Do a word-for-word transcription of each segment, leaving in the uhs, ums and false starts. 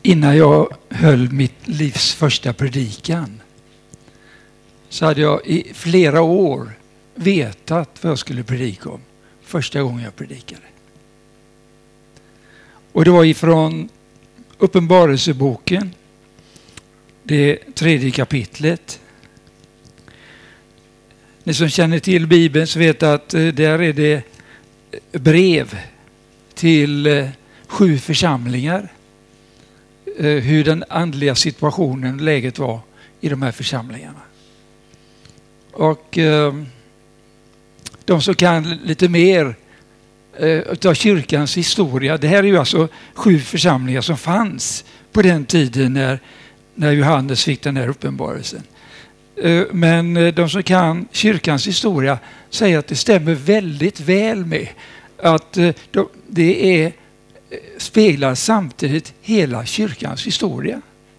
Innan jag höll mitt livs första predikan så hade jag i flera år vetat vad jag skulle predika om. Första gången jag predikade. Och det var ifrån Uppenbarelseboken, det tredje kapitlet. Ni som känner till Bibeln så vet att där är det brev till sju församlingar. Hur den andliga situationen, läget var i de här församlingarna. Och eh, de som kan lite mer eh, av kyrkans historia. Det här är ju alltså sju församlingar som fanns på den tiden när, när Johannes fick den här uppenbarelsen. Eh, men de som kan kyrkans historia säger att det stämmer väldigt väl med att eh, de, det är speglar samtidigt hela kyrkans historia.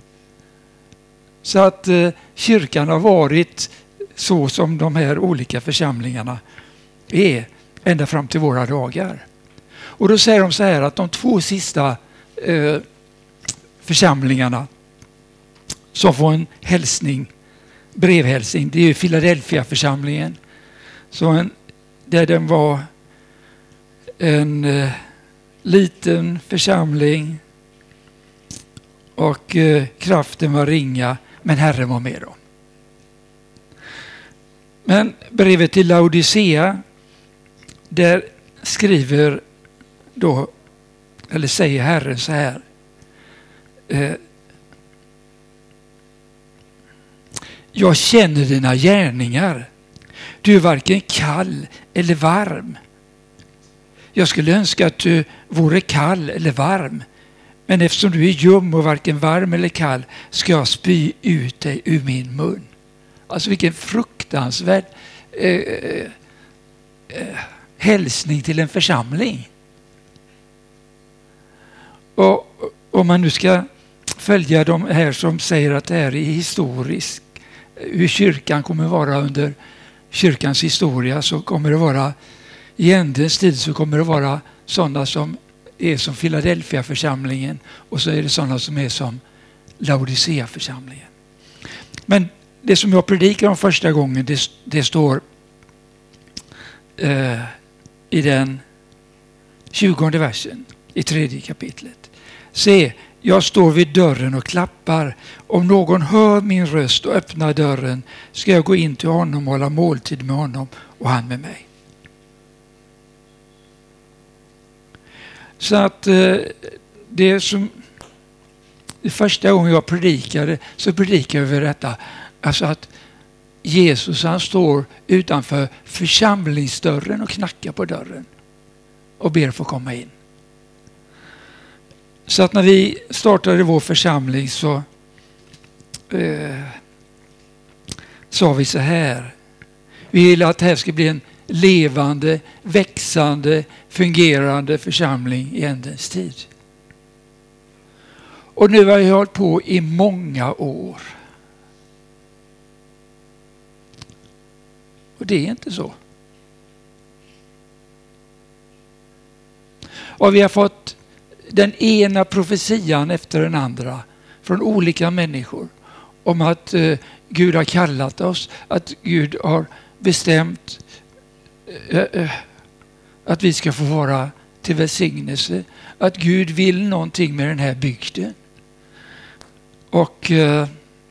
Så att eh, kyrkan har varit så som de här olika församlingarna är ända fram till våra dagar. Och då säger de så här att de två sista eh, församlingarna som får en hälsning, brevhälsning, det är ju Philadelphia-församlingen. Så en, där den var en eh, liten församling och eh, kraften var ringa, men Herren var med dem. Men brevet till Laodicea, där skriver då, eller säger Herren så här: eh, jag känner dina gärningar. Du är varken kall eller varm. Jag skulle önska att du vore kall eller varm. Men eftersom du är ljum och varken varm eller kall ska jag spy ut dig ur min mun. Alltså vilken fruktansvärd eh, eh, hälsning till en församling. Och om man nu ska följa de här som säger att det här är historiskt, hur kyrkan kommer vara under kyrkans historia, så kommer det vara i ändens tid så kommer det vara sådana som är som Philadelphia-församlingen och så är det sådana som är som Laodicea-församlingen. Men det som jag predikar om första gången, det, det står eh, i den tjugonde versen i tredje kapitlet. Se, jag står vid dörren och klappar. Om någon hör min röst och öppnar dörren ska jag gå in till honom och hålla måltid med honom och han med mig. Så att eh, det som det första gången jag predikade så predikade jag över detta. Alltså att Jesus, han står utanför församlingsdörren och knackar på dörren och ber att få komma in. Så att när vi startade vår församling så eh, sa vi så här: vi vill att det här ska bli en levande, växande, fungerande församling i ändens tid. Och nu har jag hållit på i många år. Och det är inte så. Och vi har fått den ena profetian efter den andra från olika människor om att eh, Gud har kallat oss, att Gud har bestämt eh, eh, att vi ska få vara till välsignelse, att Gud vill någonting med den här bygden. Och eh,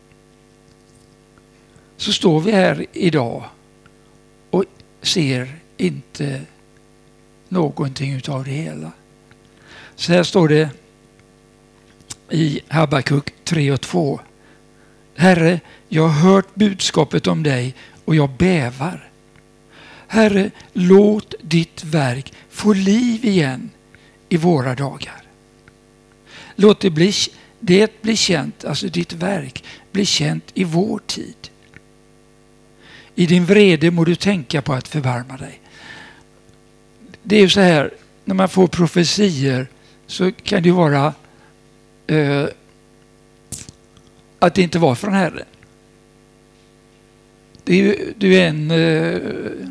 så står vi här idag och ser inte någonting utav det hela. Så här står det i Habakuk tre och två. Herre, jag har hört budskapet om dig och jag bävar. Herre, låt ditt verk få liv igen i våra dagar. Låt det bli, det bli känt, alltså ditt verk, bli känt i vår tid. I din vrede må du tänka på att förbarma dig. Det är ju så här, när man får profetier så kan det ju vara eh, att det inte var från Herren. Det är ju det är en, eh,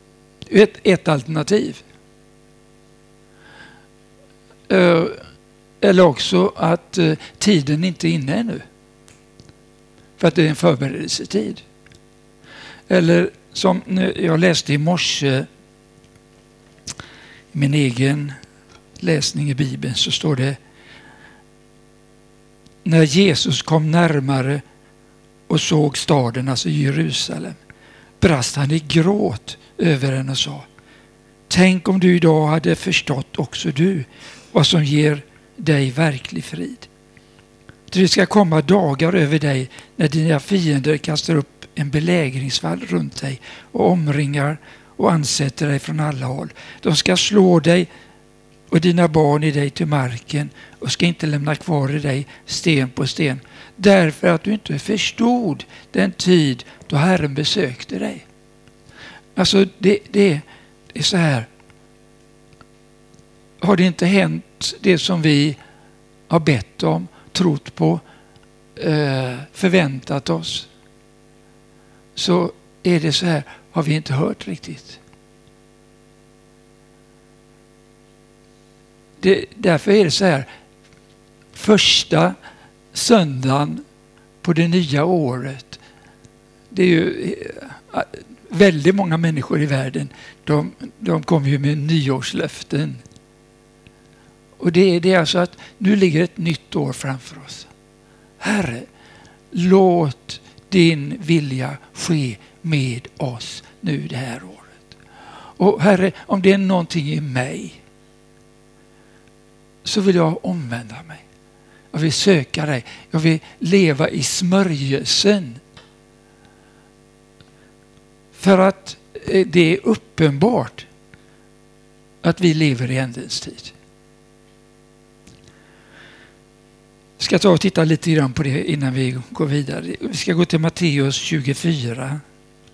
ett, ett alternativ. Eh, Eller också att eh, tiden inte är inne ännu. För att det är en förberedelsetid. Eller som jag läste i morse i min egen läsning i Bibeln, så står det: när Jesus kom närmare och såg staden, alltså Jerusalem, brast han i gråt över henne och sa: tänk om du idag hade förstått också du vad som ger dig verklig frid. Det ska komma dagar över dig när dina fiender kastar upp en belägringsvall runt dig och omringar och ansätter dig från alla håll. De ska slå dig och dina barn i dig till marken och ska inte lämna kvar i dig sten på sten, därför att du inte förstod den tid då Herren besökte dig. Alltså det, det, det är så här. Har det inte hänt det som vi har bett om, trott på, förväntat oss, så är det så här, har vi inte hört riktigt. Det, därför är det så här, första söndagen på det nya året, det är ju väldigt många människor i världen, de, de kommer ju med nyårslöften. Och det är det alltså att nu ligger ett nytt år framför oss. Herre, låt din vilja ske med oss nu det här året. Och Herre, om det är någonting i mig, så vill jag omvända mig. Jag vill söka dig. Jag vill leva i smörjelsen. För att det är uppenbart att vi lever i ändens tid. Jag ska ta och titta lite grann på det innan vi går vidare. Vi ska gå till Matteus tjugofyra.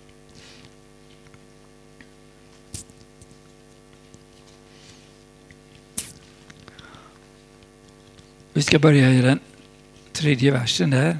Vi ska börja i den tredje versen där.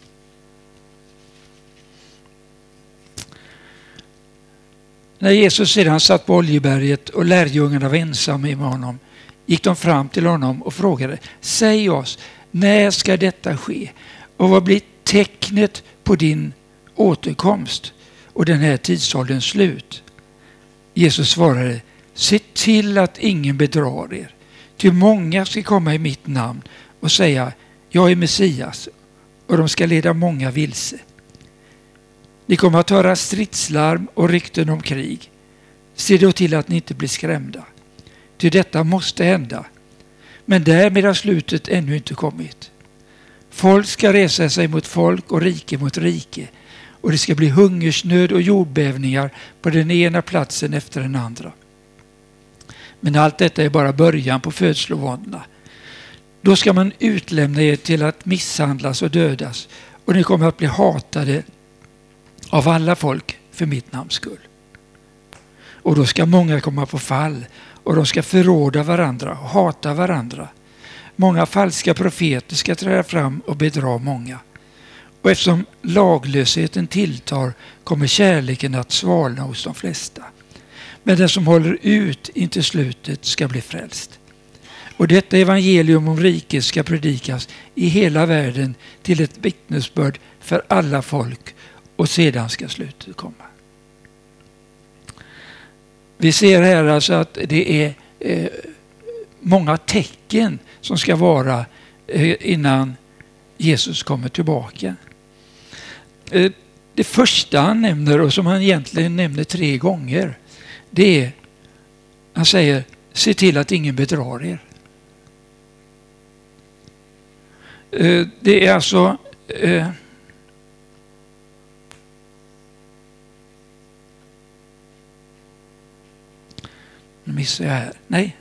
När Jesus sedan satt på Oljeberget och lärjungarna var ensamma med honom, gick de fram till honom och frågade: säg oss, när ska detta ske? Och vad blir tecknet på din återkomst och den här tidsålderns slut? Jesus svarade: se till att ingen bedrar er. Ty många ska komma i mitt namn och säga: jag är Messias, och de ska leda många vilse. Ni kommer att höra stridslarm och rykten om krig. Se då till att ni inte blir skrämda. Ty detta måste hända. Men därmed har slutet ännu inte kommit. Folk ska resa sig mot folk och rike mot rike. Och det ska bli hungersnöd och jordbävningar på den ena platsen efter den andra. Men allt detta är bara början på födslovåndorna. Då ska man utlämna er till att misshandlas och dödas. Och ni kommer att bli hatade av alla folk för mitt namns skull. Och då ska många komma på fall. Och de ska förråda varandra och hata varandra. Många falska profeter ska träda fram och bedra många. Och eftersom laglösheten tilltar kommer kärleken att svalna hos de flesta. Men den som håller ut intill slutet ska bli frälst. Och detta evangelium om riket ska predikas i hela världen till ett vittnesbörd för alla folk, och sedan ska slutet komma. Vi ser här alltså att det är eh, många tecken som ska vara eh, innan Jesus kommer tillbaka. Eh, det första han nämner, och som han egentligen nämner tre gånger, det är, han säger: se till att ingen bedrar er. Eh, det är alltså eh, nu missar jag här. Nej.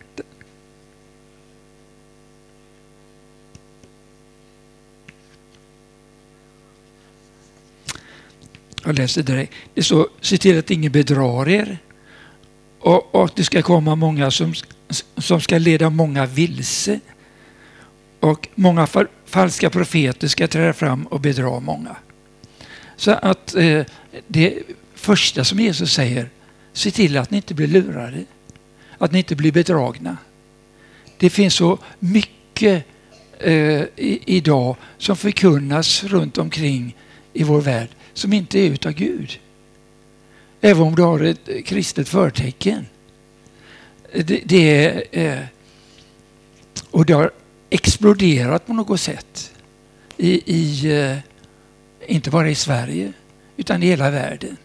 Jag läser direkt. Det står: se till att ingen bedrar er. Och, och det ska komma många som, som ska leda många vilse. Och många fal, falska profeter ska träda fram och bedra många. Så att eh, det första som Jesus säger: se till att ni inte blir lurade. Att ni inte blir bedragna. Det finns så mycket eh, i, idag som förkunnas runt omkring i vår värld som inte är utav Gud. Även om du har ett kristet förtecken. Det, det är eh, och det har exploderat på något sätt i, i eh, inte bara i Sverige utan i hela världen.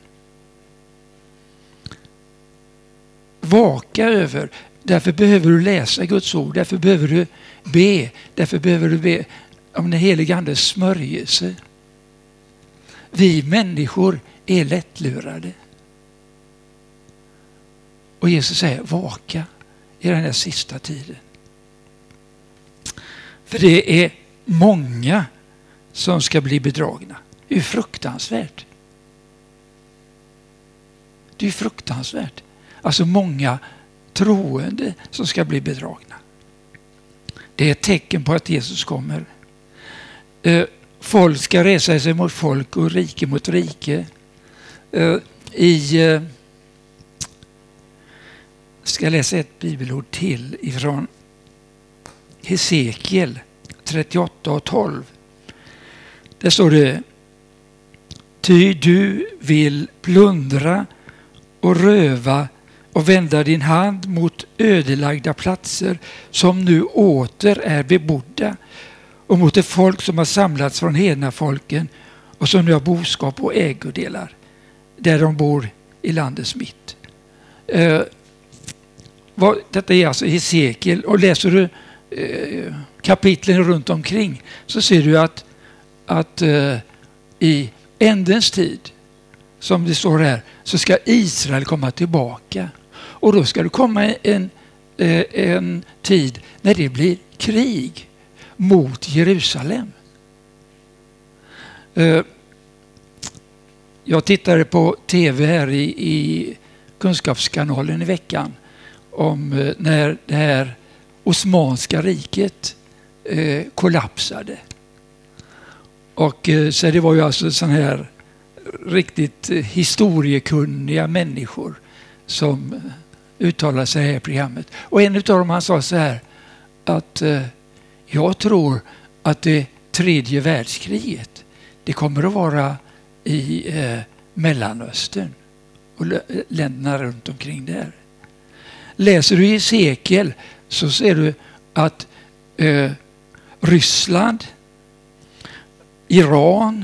Vaka över, därför behöver du läsa Guds ord, därför behöver du be, därför behöver du be om den helige Andes smörjelse. Vi människor är lättlurade. Och Jesus säger vaka i den här sista tiden. För det är många som ska bli bedragna. Det är fruktansvärt. Det är fruktansvärt. Alltså många troende som ska bli bedragna. Det är ett tecken på att Jesus kommer. Folk ska resa sig mot folk och rike mot rike. I ska läsa ett bibelord till ifrån Hesekiel trettioåtta och tolv. Där står det: ty du vill plundra och röva och vända din hand mot ödelagda platser som nu åter är bebodda och mot det folk som har samlats från hedna folken och som nu har boskap och ägodelar där de bor i landets mitt. Eh, vad, detta är alltså Hesekiel, och läser du eh, kapitlen runt omkring så ser du att, att eh, i ändens tid, som det står här, så ska Israel komma tillbaka. Och då ska det komma en, en tid när det blir krig mot Jerusalem. Jag tittade på tv här i, i Kunskapskanalen i veckan om när det här Osmanska riket kollapsade. Och så det var ju alltså sån här riktigt historiekunniga människor som uttalar sig här i programmet. Och en av dem, han sa så här att eh, jag tror att det tredje världskriget, det kommer att vara i eh, Mellanöstern och länderna runt omkring där. Läser du i Hesekiel så ser du att eh, Ryssland, Iran,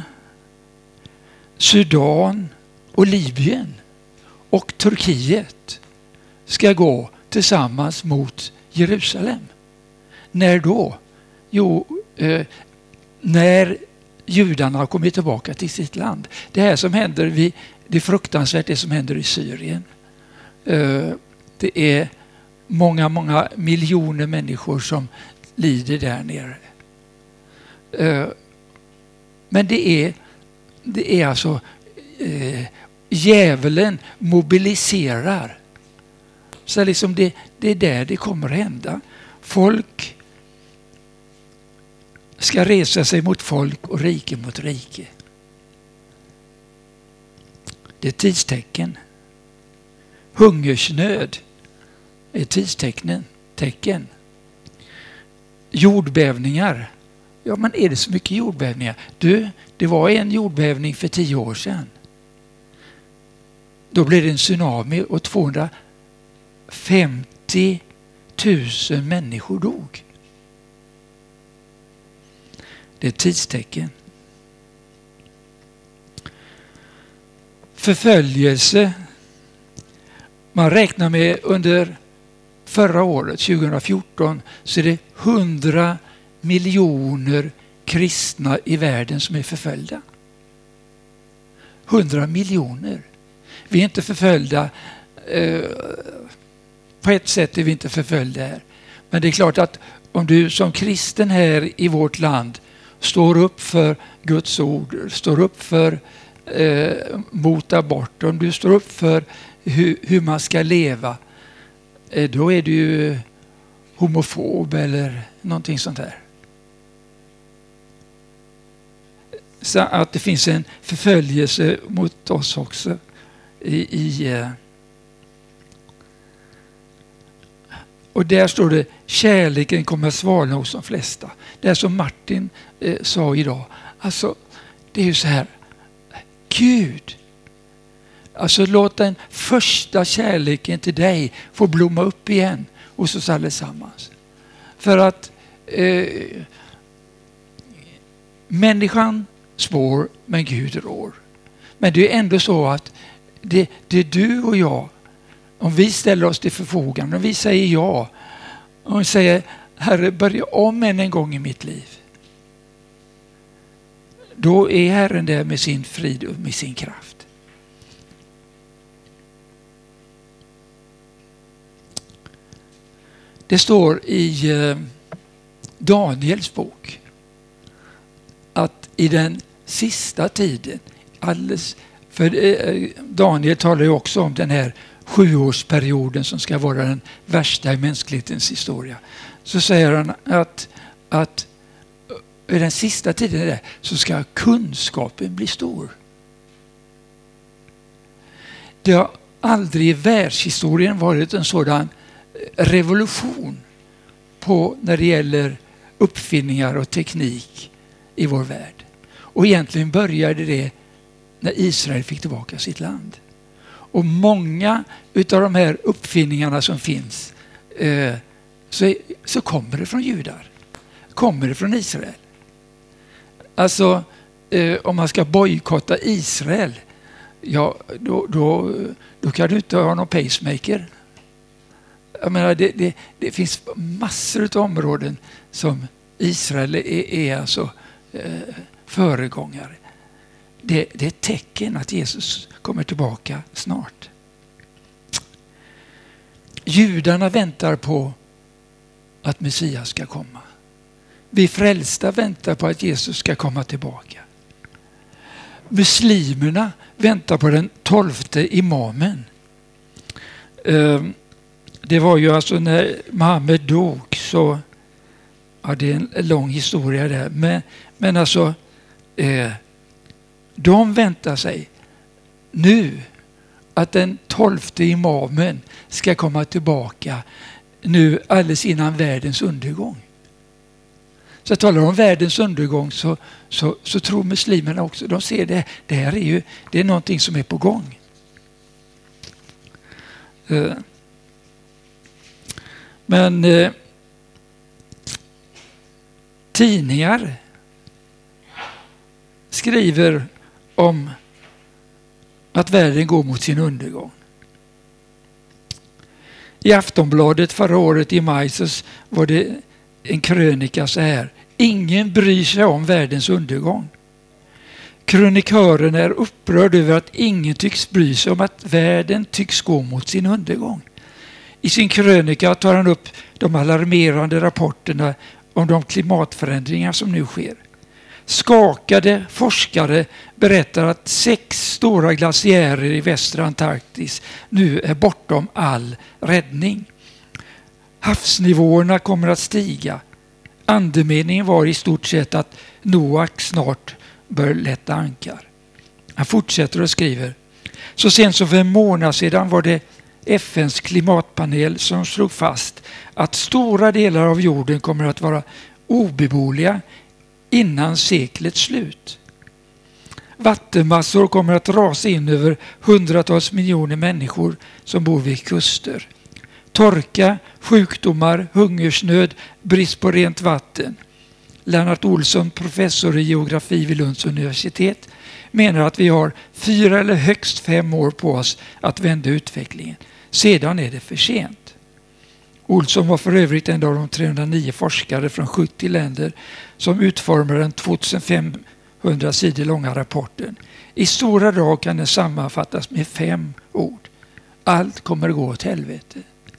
Sudan och Libyen och Turkiet ska gå tillsammans mot Jerusalem. När då? Jo, eh, när judarna har kommit tillbaka till sitt land. Det här som händer, vid, det är fruktansvärt det som händer i Syrien. Eh, det är många, många miljoner människor som lider där nere. Eh, men det är Det är alltså eh, djävulen mobiliserar. Så liksom det, det är där det kommer att hända. Folk ska resa sig mot folk och rike mot rike. Det är tidstecken. Hungersnöd är tidstecknen. Tecken. Jordbävningar. Ja, men är det så mycket jordbävningar? Du, det var en jordbävning för tio år sedan. Då blev det en tsunami och tvåhundrafemtio tusen människor dog. Det är ett tidstecken. Förföljelse. Man räknar med under förra året, tjugohundrafjorton, så är det hundra miljoner kristna i världen som är förföljda. Hundra miljoner. Vi är inte förföljda. Eh, på ett sätt är vi inte förföljda här. Men det är klart att om du som kristen här i vårt land står upp för Guds ord, står upp för eh, mot abort, om du står upp för hur, hur man ska leva, eh, då är du ju homofob eller någonting sånt där. Så att det finns en förföljelse mot oss också i, i och där står det, kärleken kommer att svalna hos de flesta. Det är som Martin eh, sa idag. Alltså, det är ju så här. Gud, alltså låt den första kärleken till dig få blomma upp igen hos oss allesammans. För att eh, människan spår, men Gud rår. Men det är ändå så att det, det är du och jag, om vi ställer oss till förfogande, om vi säger ja, om vi säger, Herre, börja om än en gång i mitt liv. Då är Herren där med sin frid och med sin kraft. Det står i eh, Daniels bok att i den sista tiden, alldeles, för eh, Daniel talar ju också om den här sjuårsperioden som ska vara den värsta i mänsklighetens historia. Så säger han att, att i den sista tiden där, så ska kunskapen bli stor. Det har aldrig i världshistorien varit en sådan revolution på när det gäller uppfinningar och teknik i vår värld. Och egentligen började det när Israel fick tillbaka sitt land. Och många utav de här uppfinningarna som finns eh, så, så kommer det från judar. Kommer det från Israel. Alltså eh, om man ska bojkotta Israel, ja då, då, då kan du inte ha någon pacemaker. Jag menar, det, det, det finns massor av områden som Israel är, är alltså eh, föregångare. Det, det är ett tecken att Jesus kommer tillbaka snart. Judarna väntar på att Messias ska komma. Vi frälsta väntar på att Jesus ska komma tillbaka. Muslimerna väntar på den tolfte imamen. Det var ju alltså när Muhammed dog, så ja, det är en lång historia där. Men, men alltså de väntar sig nu att den tolfte imamen ska komma tillbaka nu alldeles innan världens undergång. Så jag talar om världens undergång, så, så, så tror muslimerna också. De ser det, det här är ju det är någonting som är på gång. Men eh, tidningar skriver om att världen går mot sin undergång. I Aftonbladet förra året i maj så var det en krönika så här: ingen bryr sig om världens undergång. Krönikören är upprörd över att ingen tycks bry sig om att världen tycks gå mot sin undergång. I sin krönika tar han upp de alarmerande rapporterna om de klimatförändringar som nu sker. Skakade forskare berättar att sex stora glaciärer i västra Antarktis nu är bortom all räddning. Havsnivåerna kommer att stiga. Andemeningen var i stort sett att Noak snart bör lätta ankar. Han fortsätter och skriver: så sent som för en månad sedan var det F N:s klimatpanel som slog fast att stora delar av jorden kommer att vara obeboeliga innan seklets slut. Vattenmassor kommer att rasa in över hundratals miljoner människor som bor vid kuster. Torka, sjukdomar, hungersnöd, brist på rent vatten. Lennart Olsson, professor i geografi vid Lunds universitet, menar att vi har fyra eller högst fem år på oss att vända utvecklingen. Sedan är det för sent. Olsson var för övrigt en av de trehundranio forskare från sjuttio länder som utformade den tjugofemhundra sidor långa rapporten. I stora drag kan den sammanfattas med fem ord. Allt kommer att gå åt helvete.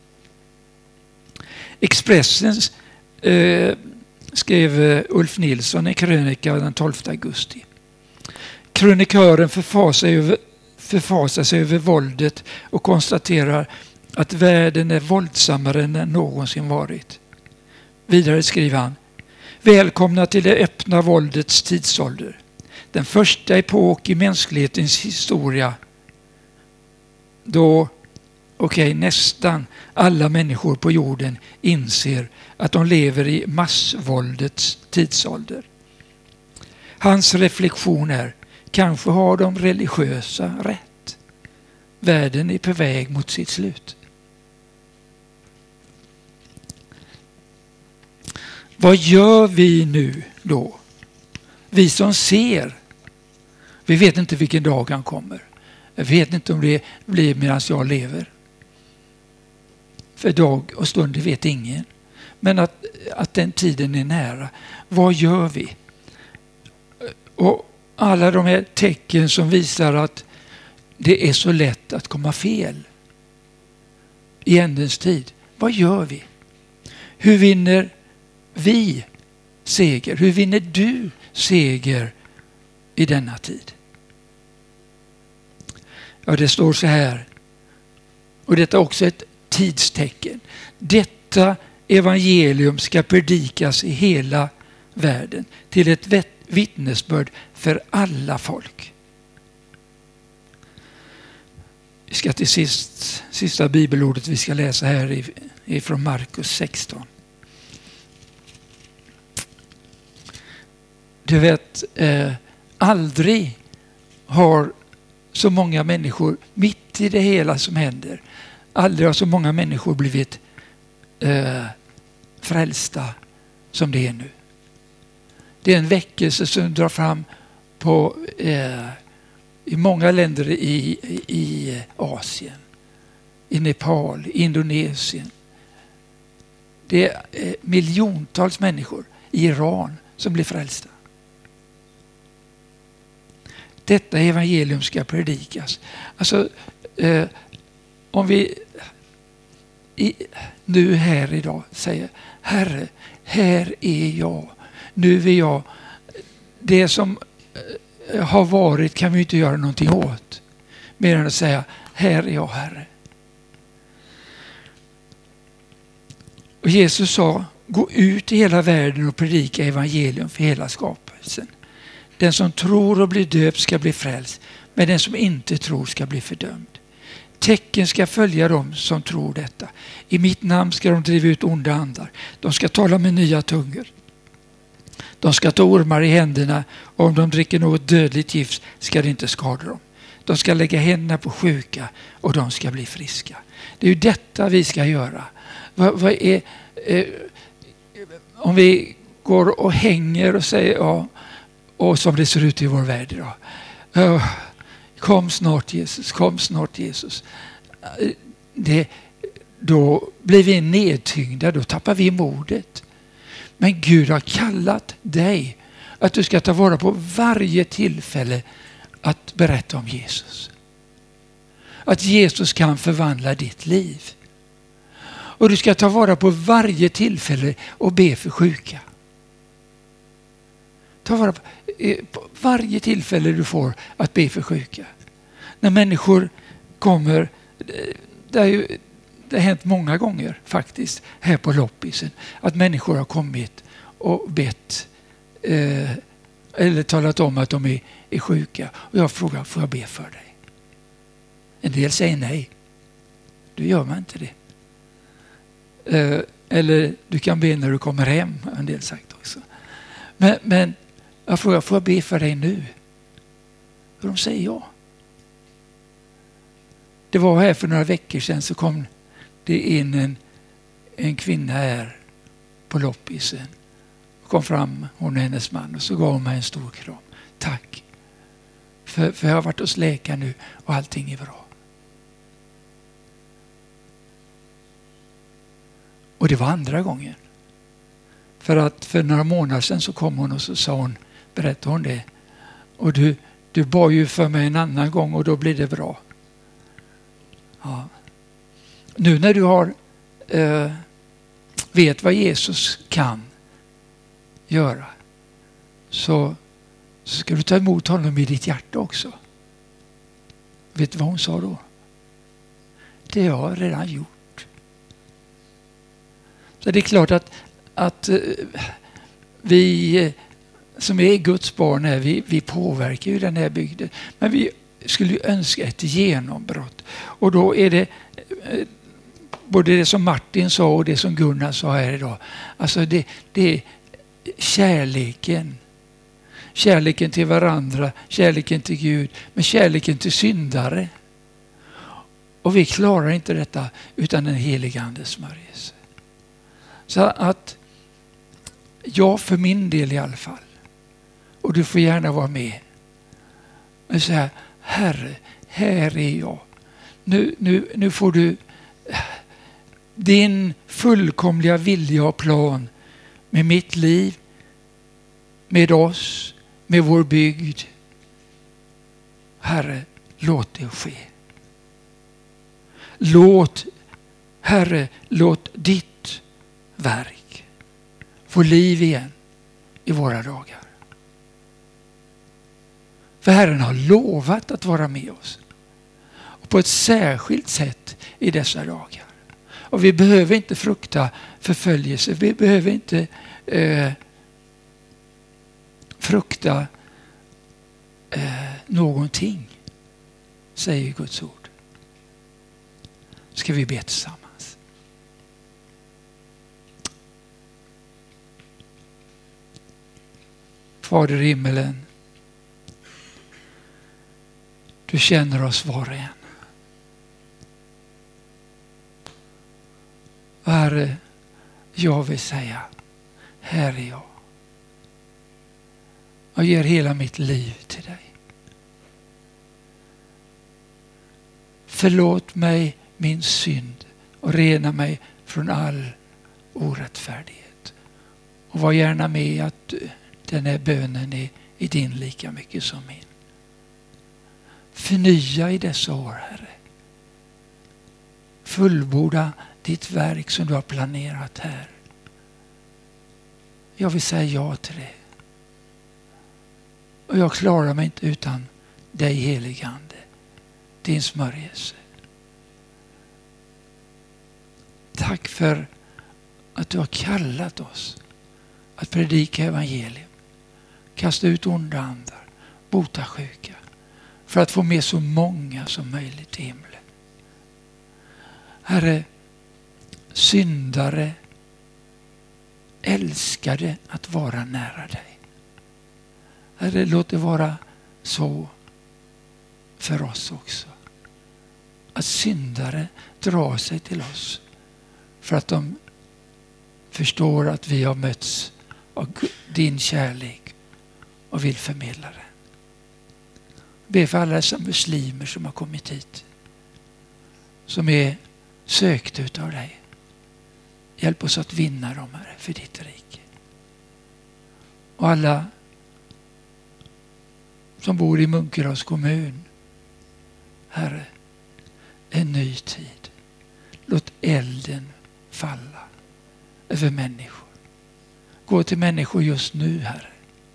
Expressens eh, skrev Ulf Nilsson en krönika den tolfte augusti. Krönikören förfasar över, förfasar sig över våldet och konstaterar att världen är våldsammare än den någonsin varit. Vidare skriver han: välkomna till det öppna våldets tidsålder. Den första epok i mänsklighetens historia då okej, nästan alla människor på jorden inser att de lever i massvåldets tidsålder. Hans reflektion är: kanske har de religiösa rätt. Världen är på väg mot sitt slut. Vad gör vi nu då? Vi som ser. Vi vet inte vilken dag han kommer. Jag vet inte om det blir medan jag lever. För dag och stund vet ingen. Men att, att den tiden är nära. Vad gör vi? Och alla de här tecken som visar att det är så lätt att komma fel i ändens tid. Vad gör vi? Hur vinner vi seger? Hur vinner du seger i denna tid? Ja, det står så här. Och detta är också ett tidstecken. Detta evangelium ska predikas i hela världen till ett vittnesbörd för alla folk. Vi ska till sist, sista bibelordet vi ska läsa här är från Markus sexton. Du vet, eh, aldrig har så många människor mitt i det hela som händer, aldrig har så många människor blivit eh, frälsta som det är nu. Det är en väckelse som drar fram på, eh, i många länder i, i Asien, i Nepal, i Indonesien. Det är eh, miljontals människor i Iran som blir frälsta. Detta evangelium ska predikas. Alltså, eh, om vi i, nu här idag säger: Herre, här är jag. Nu är jag. Det som eh, har varit kan vi inte göra någonting åt. Mer än att säga: här är jag, Herre. Och Jesus sa: gå ut i hela världen och predika evangelium för hela skapelsen. Den som tror och blir döpt ska bli frälst, men den som inte tror ska bli fördömd. Tecken ska följa dem som tror detta. I mitt namn ska de driva ut onda andar. De ska tala med nya tungor. De ska ta ormar i händerna, och om de dricker något dödligt gift ska det inte skada dem. De ska lägga händerna på sjuka och de ska bli friska. Det är ju detta vi ska göra. Vad, vad är, eh, om vi går och hänger och säger ja, och som det ser ut i vår värld idag. Oh, kom snart Jesus, kom snart Jesus. Det, då blir vi nedtyngda, då tappar vi modet. Men Gud har kallat dig att du ska ta vara på varje tillfälle att berätta om Jesus. Att Jesus kan förvandla ditt liv. Och du ska ta vara på varje tillfälle och be för sjuka. Ta vara på, på varje tillfälle du får att be för sjuka. När människor kommer, det har ju det har hänt många gånger faktiskt här på loppisen, att människor har kommit och bett eh, eller talat om att de är, är sjuka. Och jag frågar: får jag be för dig? En del säger nej. Då gör man inte det. Eh, eller du kan be när du kommer hem, har en del sagt också. Men, men jag frågar: får jag be för dig nu? Och de säger ja. Det var här för några veckor sedan, så kom det in en, en kvinna här på loppisen. Kom fram, hon och hennes man, och så gav hon mig en stor kram. Tack. För, för jag har varit hos läkaren nu och allting är bra. Och det var andra gången. För att för några månader sedan så kom hon och så sa hon, berättade hon det. Och du, du bad ju för mig en annan gång och då blir det bra. Ja. Nu när du har eh, vet vad Jesus kan göra, så, så ska du ta emot honom i ditt hjärta också. Vet du vad hon sa då? Det har jag redan gjort. Så det är klart att, att eh, vi eh, som är Guds barn här, vi, vi påverkar ju den här bygden. Men vi skulle ju önska ett genombrott. Och då är det både det som Martin sa och det som Gunnar sa här idag. Alltså det, det är kärleken. Kärleken till varandra, kärleken till Gud, men kärleken till syndare. Och vi klarar inte detta utan den heliga Andes smörjelse. Så att jag för min del i alla fall, och du får gärna vara med, men säga, Herre, här är jag. Nu, nu, nu får du din fullkomliga vilja och plan med mitt liv, med oss, med vår bygd. Herre, låt det ske. Låt, Herre, låt ditt verk få liv igen i våra dagar. För Herren har lovat att vara med oss. Och på ett särskilt sätt i dessa dagar. Och vi behöver inte frukta förföljelse. Vi behöver inte eh, frukta eh, någonting, säger Guds ord. Ska vi be tillsammans. Fader i himmelen, du känner oss var och en. Herre, jag vill säga, här är jag. Jag ger hela mitt liv till dig. Förlåt mig min synd och rena mig från all orättfärdighet. Och var gärna med att den här bönen är i din lika mycket som min. Förnya i dessa år, Herre. Fullborda ditt verk som du har planerat här. Jag vill säga ja till det. Och jag klarar mig inte utan dig, helige Ande. Din smörjelse. Tack för att du har kallat oss att predika evangelium. Kasta ut onda andar. Bota sjuka. För att få med så många som möjligt till himlen. Herre, syndare älskade att vara nära dig. Herre, låt det vara så för oss också. Att syndare drar sig till oss för att de förstår att vi har mötts av din kärlek och vill förmedla den. Be för alla dessa muslimer som har kommit hit, som är sökta utav dig. Hjälp oss att vinna dem, Herre, för ditt rike. Och alla som bor i Munkedals kommun, Herre, en ny tid. Låt elden falla över människor. Gå till människor just nu, Herre.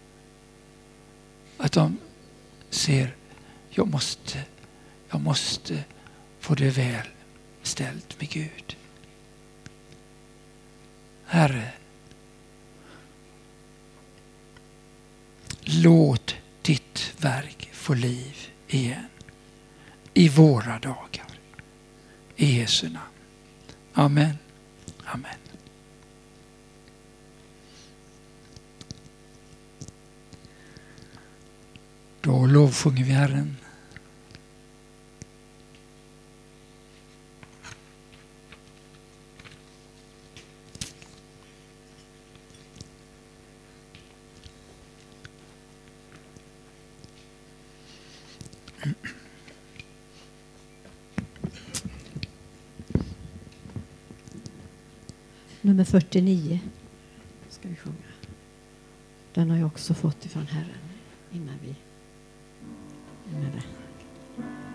Att de ser, jag måste, jag måste få det väl ställt med Gud. Herre, låt ditt verk få liv igen i våra dagar. I Jesu namn. Amen. Amen. Då lovsjunger vi Herren. Nummer fyrtionio ska vi sjunga. Den har jag också fått ifrån Herren innan vi med det.